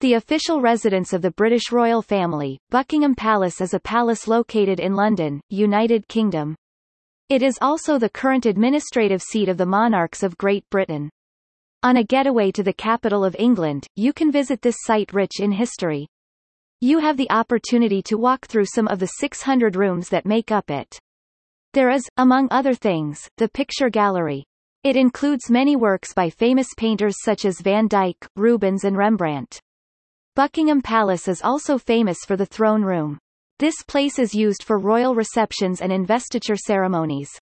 The official residence of the British royal family, Buckingham Palace is a palace located in London, United Kingdom. It is also the current administrative seat of the monarchs of Great Britain. On a getaway to the capital of England, you can visit this site rich in history. You have the opportunity to walk through some of the 600 rooms that make up it. There is, among other things, the picture gallery. It includes many works by famous painters such as Van Dyck, Rubens and Rembrandt. Buckingham Palace is also famous for the throne room. This place is used for royal receptions and investiture ceremonies.